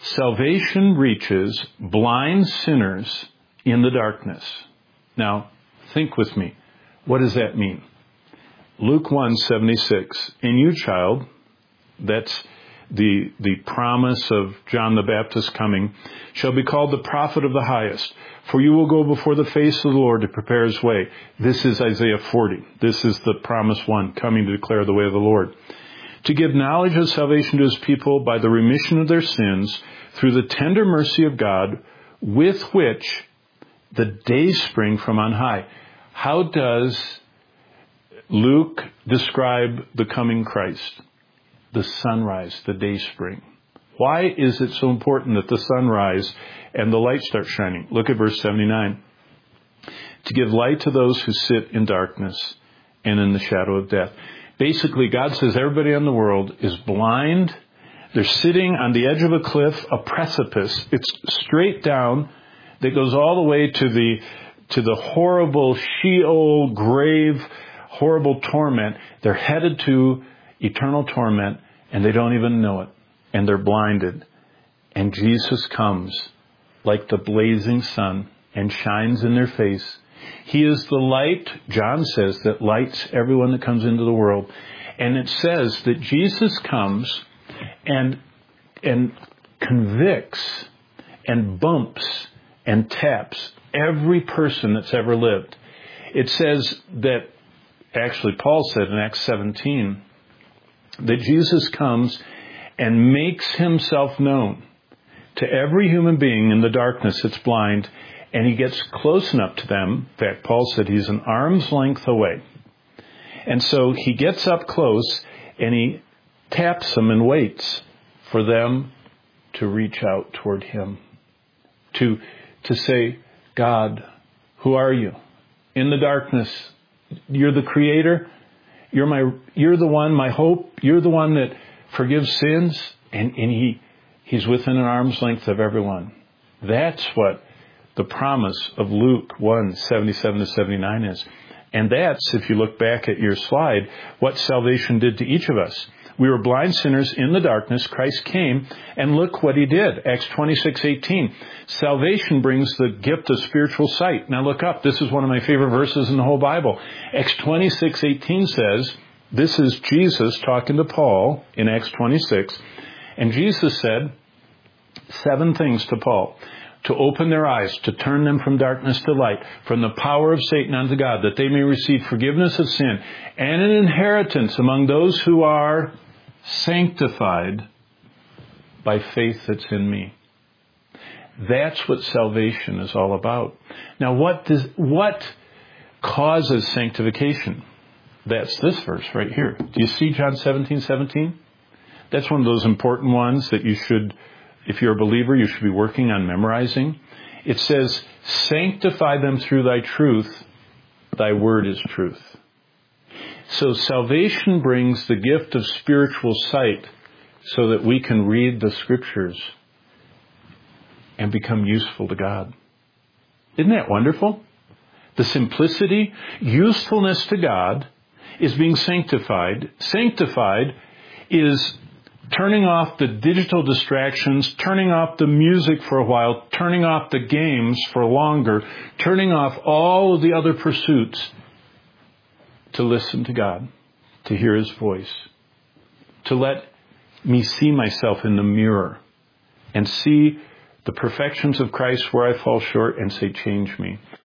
Salvation reaches blind sinners in the darkness. Now, think with me. What does that mean? Luke 1:76. And you, child, that's the promise of John the Baptist coming, shall be called the prophet of the highest. For you will go before the face of the Lord to prepare his way. This is Isaiah 40. This is the promised one coming to declare the way of the Lord. To give knowledge of salvation to his people by the remission of their sins through the tender mercy of God, with which the days spring from on high. How does Luke describe the coming Christ? The sunrise, the day spring. Why is it so important that the sunrise and the light start shining? Look at verse 79. To give light to those who sit in darkness and in the shadow of death. Basically, God says everybody in the world is blind. They're sitting on the edge of a cliff, a precipice. It's straight down that goes all the way to the horrible Sheol grave, horrible torment. They're headed to eternal torment, and they don't even know it. And they're blinded. And Jesus comes like the blazing sun and shines in their face. He is the light, John says, that lights everyone that comes into the world. And it says that Jesus comes and convicts and bumps and taps every person that's ever lived. It says that, actually Paul said in Acts 17, that Jesus comes and makes himself known to every human being in the darkness that's blind, and he gets close enough to them. In fact, Paul said he's an arm's length away. And so he gets up close and he taps them and waits for them to reach out toward him. To say, God, who are you? In the darkness, you're the creator. You're the one, my hope. You're the one that forgives sins. And he's within an arm's length of everyone. That's what the promise of Luke 1:77-79 is. And that's, if you look back at your slide, what salvation did to each of us. We were blind sinners in the darkness. Christ came, and look what he did. Acts 26:18. Salvation brings the gift of spiritual sight. Now look up. This is one of my favorite verses in the whole Bible. Acts 26:18 says, this is Jesus talking to Paul in Acts 26. And Jesus said 7 things to Paul. To open their eyes, to turn them from darkness to light, from the power of Satan unto God, that they may receive forgiveness of sin and an inheritance among those who are sanctified by faith that's in me. That's what salvation is all about. Now, what causes sanctification? That's this verse right here. Do you see John 17:17? That's one of those important ones that you should, if you're a believer, you should be working on memorizing. It says, sanctify them through thy truth. Thy word is truth. So salvation brings the gift of spiritual sight so that we can read the scriptures and become useful to God. Isn't that wonderful? The simplicity, usefulness to God is being sanctified. Sanctified is turning off the digital distractions, turning off the music for a while, turning off the games for longer, turning off all of the other pursuits to listen to God, to hear his voice, to let me see myself in the mirror and see the perfections of Christ where I fall short and say, change me.